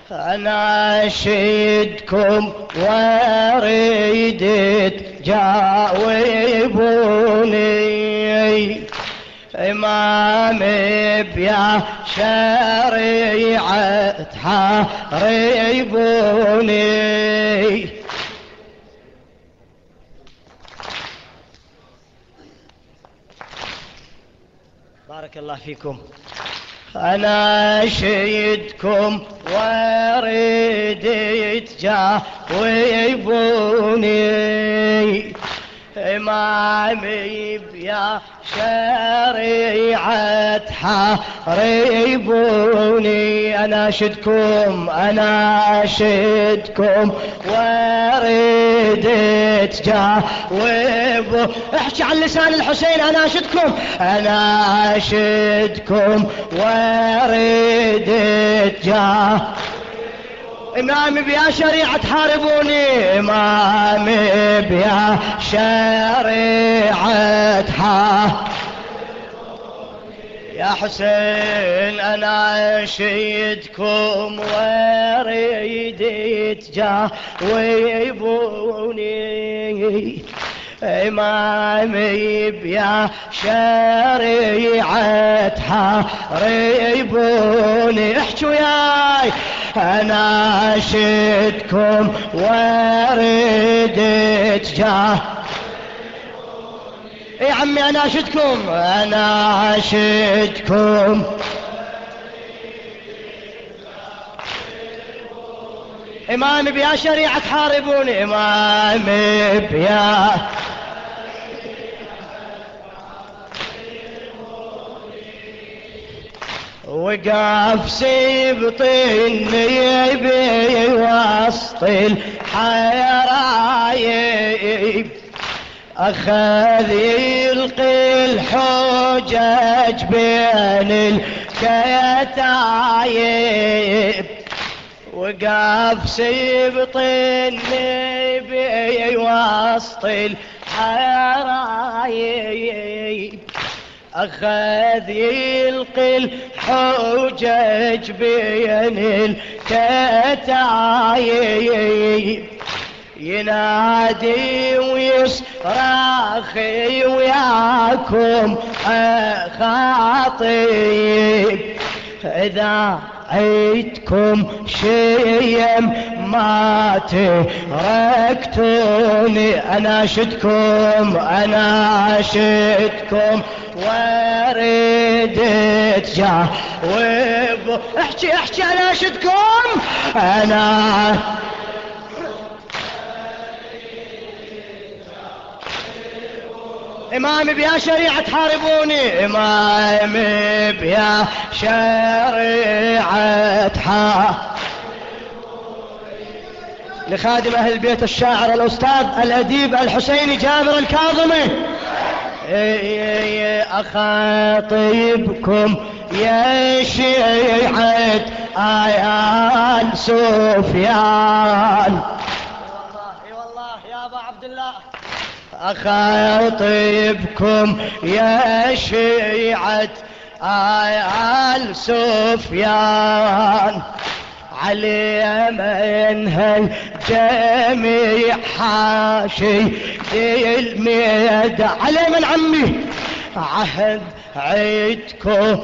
أناشدكم واريد تجاوبوني، إمامي بيا شريعة حاربوني. بارك الله فيكم. أناشدكم واريد تجاوبوني، إمامي بيا شريعة حاربوني. أناشدكم واريد تجاوبوني. احكي عن لسان الحسين. أناشدكم واريد تجاوبوني، إمامي بيا شريعة حاربوني، إمامي بيا شريعة حاربوني. يا حسين أناشدكم واريد تجاوبوني، إمامي بيا شريعة حاربوني. احكوا ياي. أناشدكم واريد تجاوبوني. يا عمي أناشدكم إمامي بيا شريعة حاربوني، إمامي بيا وقف سيبط النبي وسط الحرايب، أخذ يلقي الحجج بين الكتايب. وقف سيبط النبي وسط الحرايب، أخذ يلقي الحجج بين الكتايب، ينادي ويصرخ وياكم خاطيب، إذا عيدكم شيم ما تركتوني. أناشدكم واريد تجاوب. احكي أناشدكم. إمامي بيا شريعة حاربوني، إمامي بيا شريعة حاربوني. لخادم أهل البيت الشاعر الأستاذ الأديب الحسيني جابر الكاظمي. أخاطبكم يا شيعة آل سفيان. اي والله يا ابا عبد الله. أخاطبكم يا شيعة آل سفيان، علي منها الجميع حاشي الميدان. علي من عمي عهد عيدكم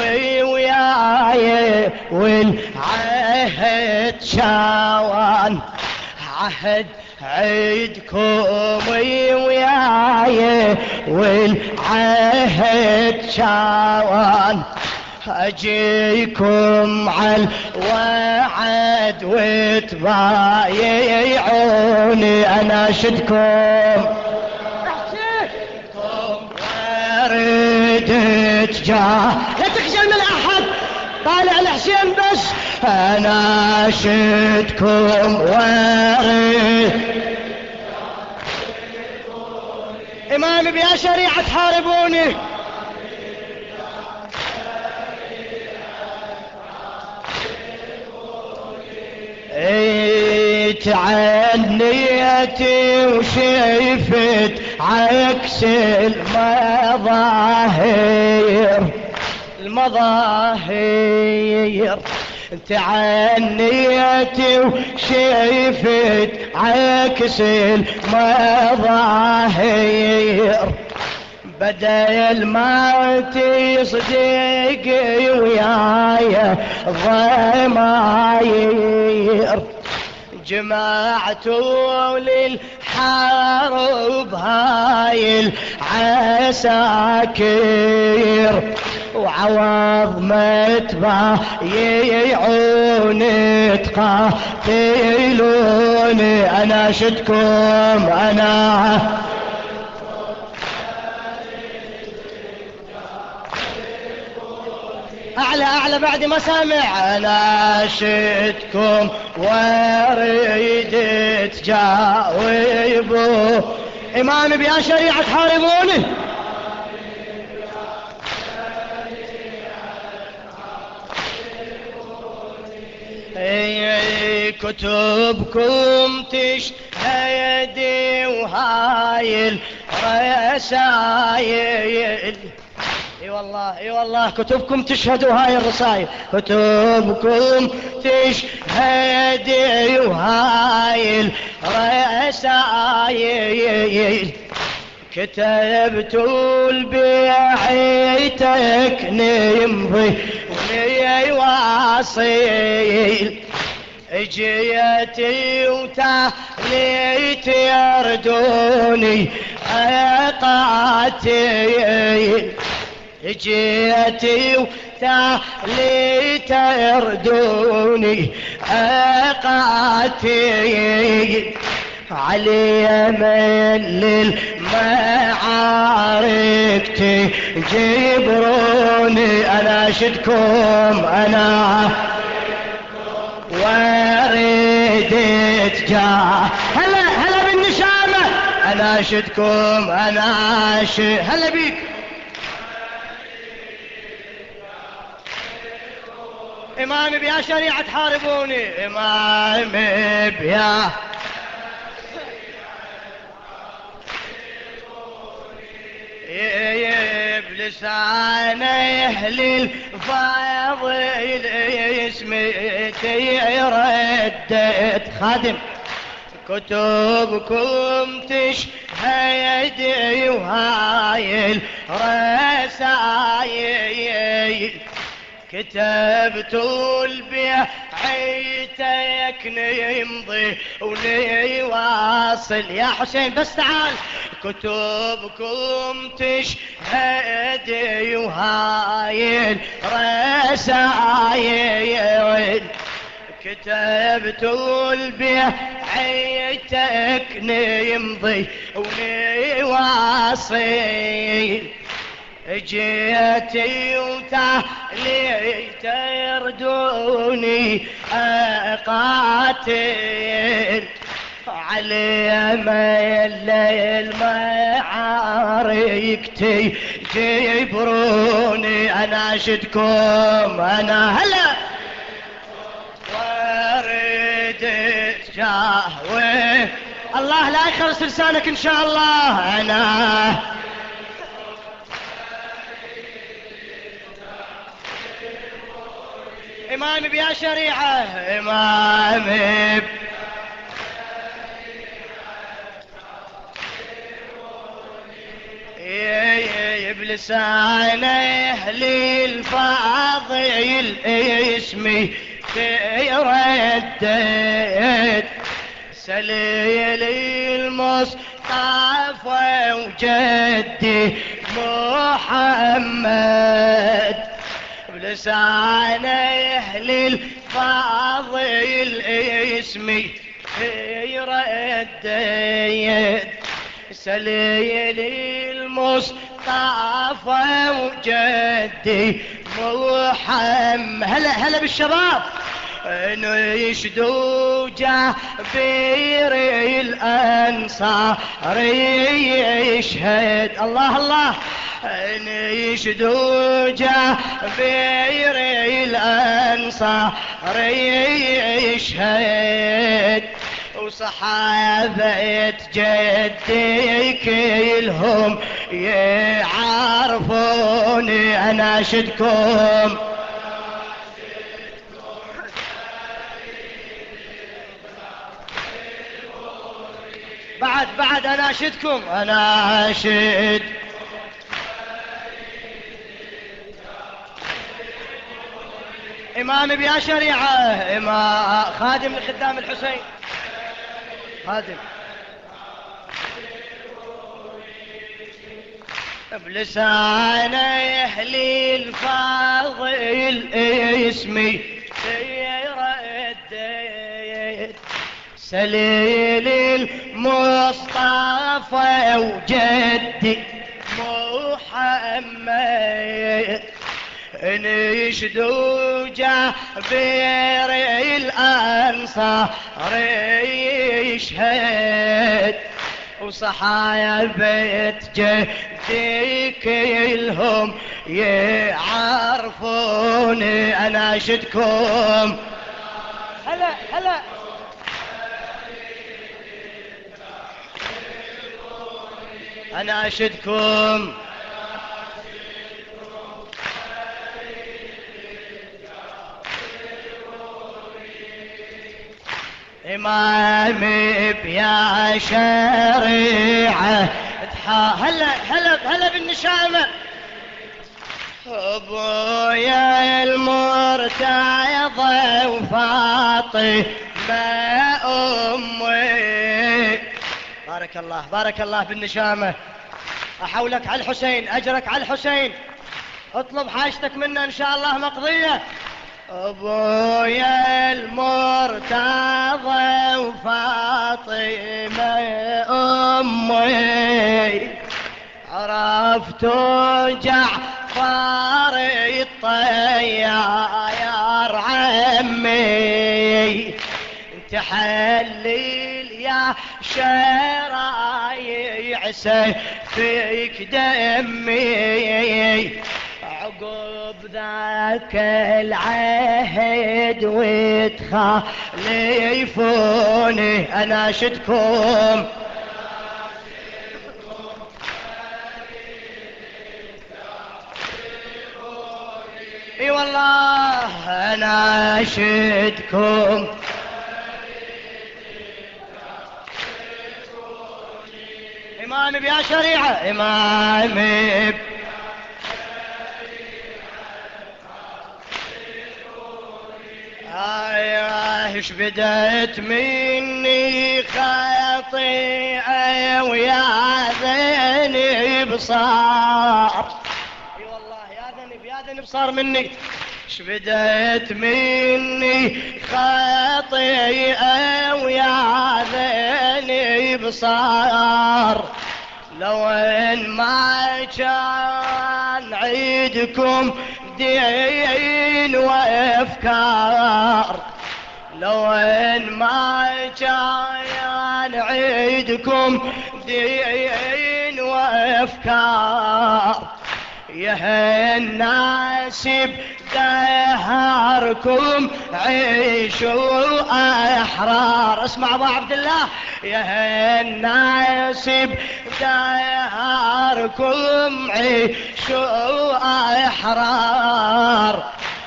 وياي والعهد شاوان، عهد عيدكم وياي والعهد شاوان، أجيكم على الوعد وتبايعوني. أناشدكم واريد لا تخجل من أحد، طالع الحسين بس. أناشدكم واريد إمامي بيا شريعة حاربوني، تعنيتي وشفت عكس المظاهر تعنيتي وشفت عكس المظاهر، بدل ما تصدقي وياي ضماير، جمعتوا للحرب هاي العساكر، وعوض ما تبايعون تقاتلوني. اناشدكم انا اعلى اعلى بعد ما سامع. اناشدكم واريد تجاوبوا، امام بيا شريعة تحاربوني. كتبكم تشهد وهاي الرسايل، اي والله اي والله كتبكم تشهد وهاي الرسايل، كتبكم تشهد وهاي الرسايل، كتبتوا لبيعتك نمضي ونواصل، اجيتي وتالي تردوني اقاتل، اجيتي وتالي تردوني اقاتل، علي من للمعارك تجبروني. اناشدكم انا وردت جاه، هلا هلا بالنشامة. اناشدكم هلا بيك امام بيا شريعة تحاربوني، امام بيا بلسان اهل الفاضل اسمي تردد. خادم كتبكم تشهد وهاي الرسايل، كتبتوا لبيعتك نمضي ونواصل. يا حسين بس تعال. كتبكم تشهد وهاي الرسايل، كتبتوا لبيعتك نمضي ونواصل، جيتي وتالي تردوني اقاتل، علي ميل المعارك تجبروني. اناشدكم انا هلا وردت جاوي، الله لا يخلص لسانك ان شاء الله. انا امام بيا شريعة، امام بلسان اهل الفاضل اسمي تردد، سليل المصطفى وجدي محمد، بلسان اهل الفاضل اسمي يردد، سليل المصطفى وجدي محمد. هلا هلا بالشباب نشدوا جابر الأنصار يشهد. الله الله نشدوا جابر الأنصار يشهد، وصحابة جدي كلهم يعرفوني. اناشدكم بعد أناشدكم أناشد. إمام بيا شريعة، خادم لخدام الحسين، خادم بلسانه للفاضل اسمي يردد، سليل المصطفى وجدي محمد، نشدو جابر الأنصار يشهد، وصحايا بيت جدي كلهم يعرفوني أناشدكم. هلا هلا أناشدكم. إمامي بيا شريعة هلا هلا هلا بالنشامة، أبويا المرتضى وفاطمة أمي. بارك الله بارك الله بالنشامة. أحولك على الحسين، أجرك على الحسين، اطلب حاجتك منا إن شاء الله مقضية. أبويا المرتضى وفاطمة أمي، عرفت جعفر الطيار عمي، تحلل يا شرايع سيفك دمي، عقب ذاك العهد وتخالفوني أناشدكم. اي والله أناشدكم. إمامي بيا شريعة، إمامي ايش بدأت مني خطيئة ويا ذنب صار، اي والله يا ذنب صار مني. ايش بدأت مني خطيئة ويا ذنب صار، لو ان ما كان عيدكم دين وافكار، لو ان ما كان عيدكم دين وافكار، يا الناس بدهركم عيشوا احرار. اسمع ابو عبد الله، يا الناس بدهركم عيشوا احرار،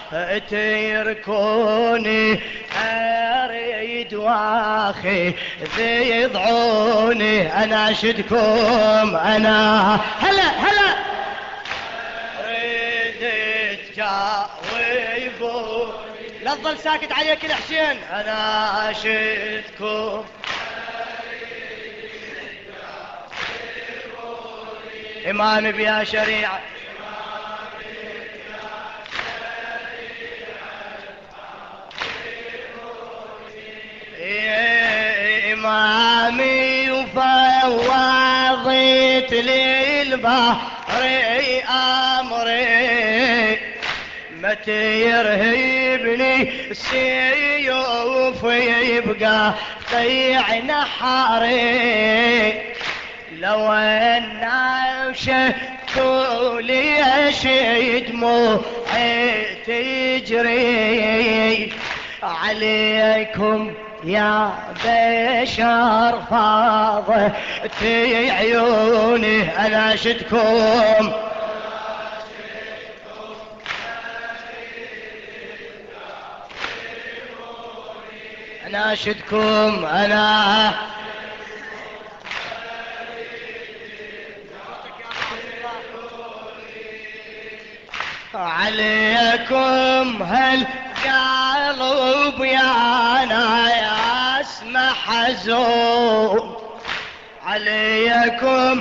تركوني اريد واخي يضعوني اناشدكم. انا هلا هلا ردت جاوبوا، لا تظل ساكت عليك الحسين اناشدكم. امامي بيا شريعة، إمامي وفوضت للبحر أمري، متى يرهبني السيوف يبقى قطيع نحري، لو أن شكوا ليش دموعي تجري عليكم يا بشر فاضت عيوني اناشدكم. اناشدكم انا عليكم هالقلب يا ناس محزون، عليكم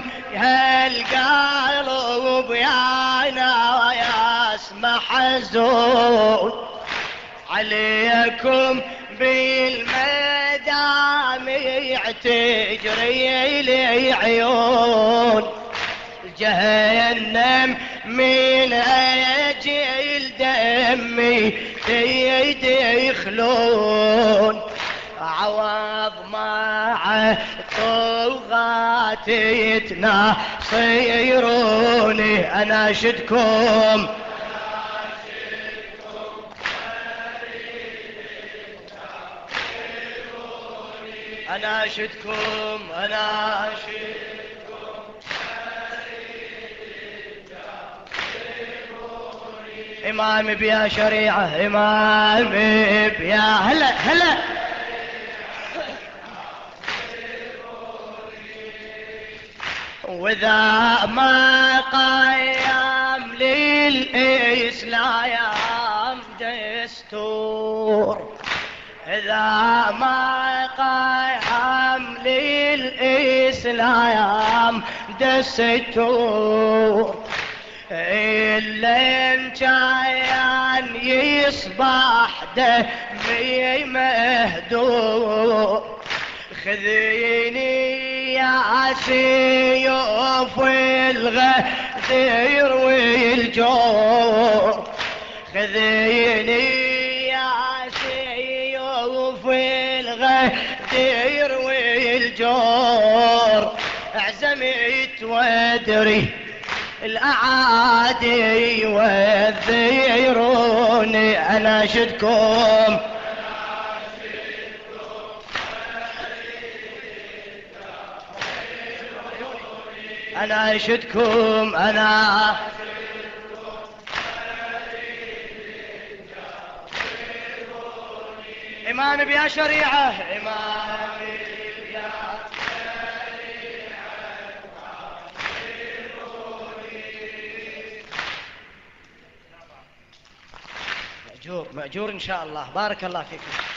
هالقلب يا ناس محزون، عليكم بالمدامع تجري لي عيون، جهنم من أجل دمي يدخلون، عوض مع طغات يتناصروني. أناشدكم أناشدكم إمام بيا شريعة، إمام بيا هلا هلا. وإذا ما قيم للإسلام دستور، إذا ما قيم للإسلام دستور، إلا إن كان يصبح دمي مهدور، خذيني يا سيوف الغدير والجور، خذيني يا سيوف الغدير والجور، اعزمت وادري الأعادي والذيروني. أناشدكم أناشدكم إمام بيا شريعة، إمام بيا مأجور إن شاء الله. بارك الله فيكم.